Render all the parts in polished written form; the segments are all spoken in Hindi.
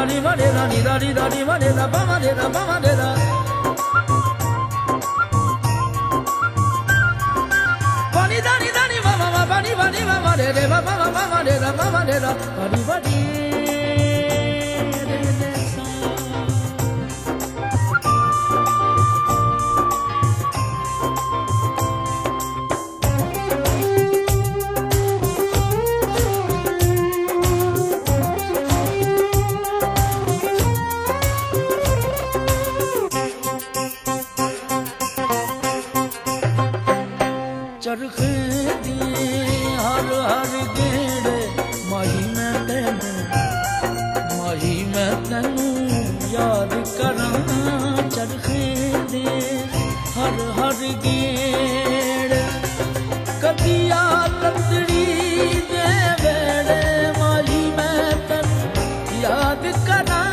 ri ma re da ni da ri da ri ma re da ba ma re da ba ma re da ba ni da ni ma ma ma ba ni ma ma re re ba ba ma re da ba ma re da ba ri ba ri re re sa चरखे दी हर हर गेड़े माही मैं तेनू याद करा चरखे दे हर हर गेड़े कदी लंदड़ी दे वेड़े माही मैं तेनू याद करा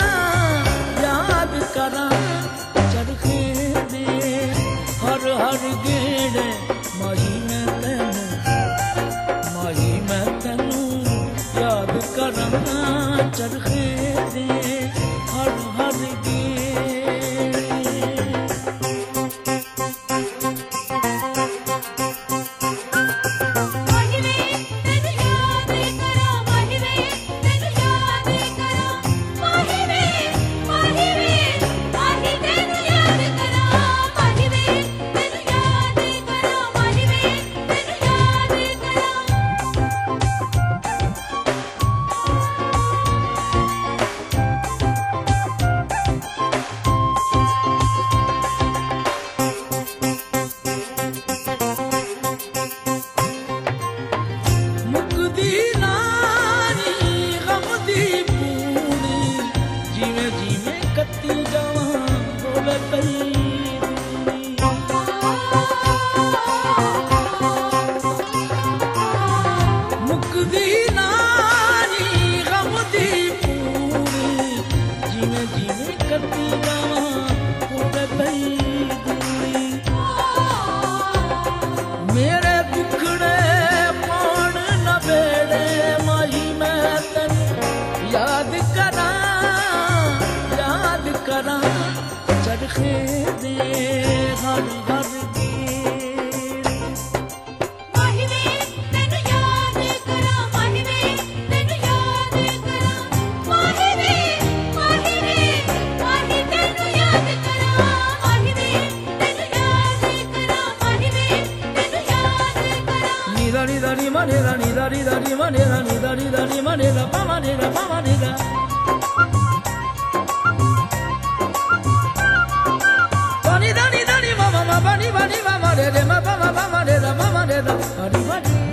चरखे दे हर हर गेड़े माही मैं तेनू याद करा चरखे दे हर हर मेरे दुखड़े पौन न बेड़े माही मैं तेनू याद करा चरखे दे हर हर ni da ni ma ne da ni da ri da ni ma ne da ni da ri da ni ma ne da ba ma ne da ba ma ne da ba ni da ni ma ma ma ba ni ma ma re re ma ba ma re da ba ma re da ba ri ba ri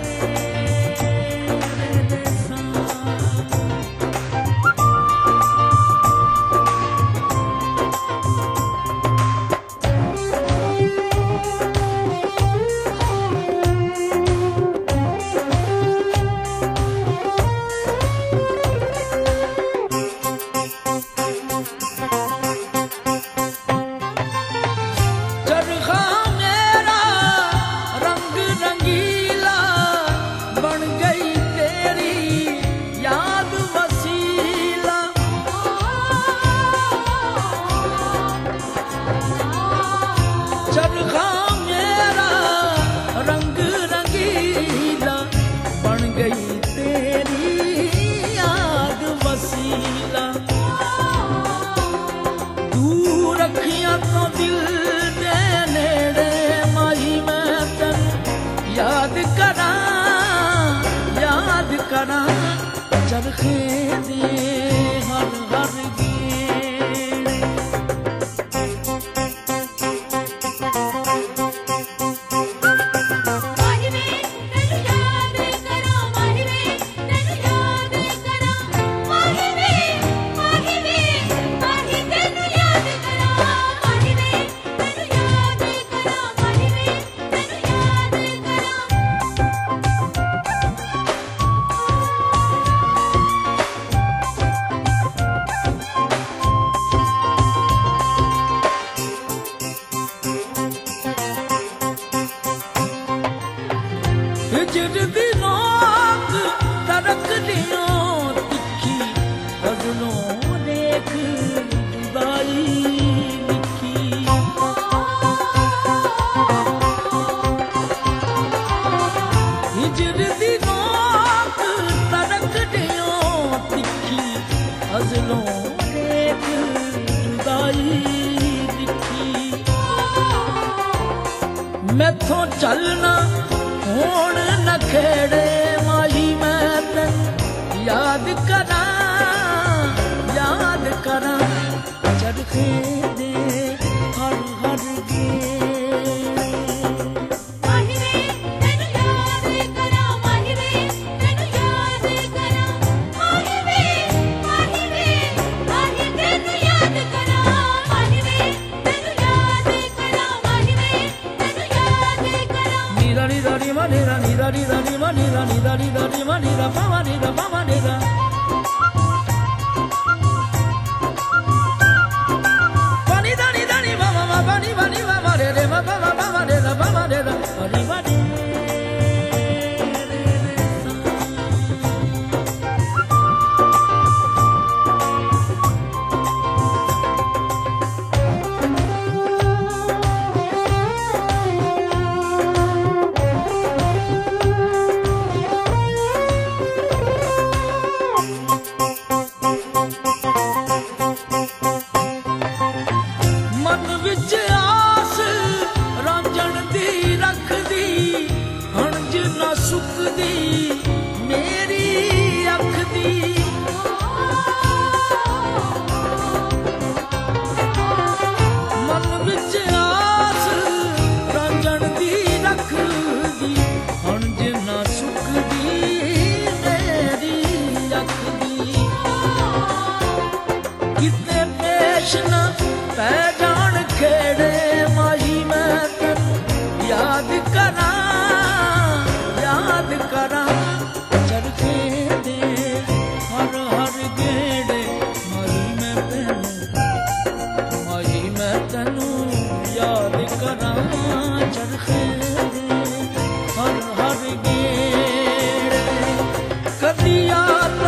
चरखे दे हर हर मैथों चलना होण न खेड़े माही मैं तन याद करा चरखे दे हर हर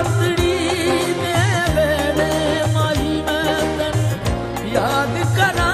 याद करा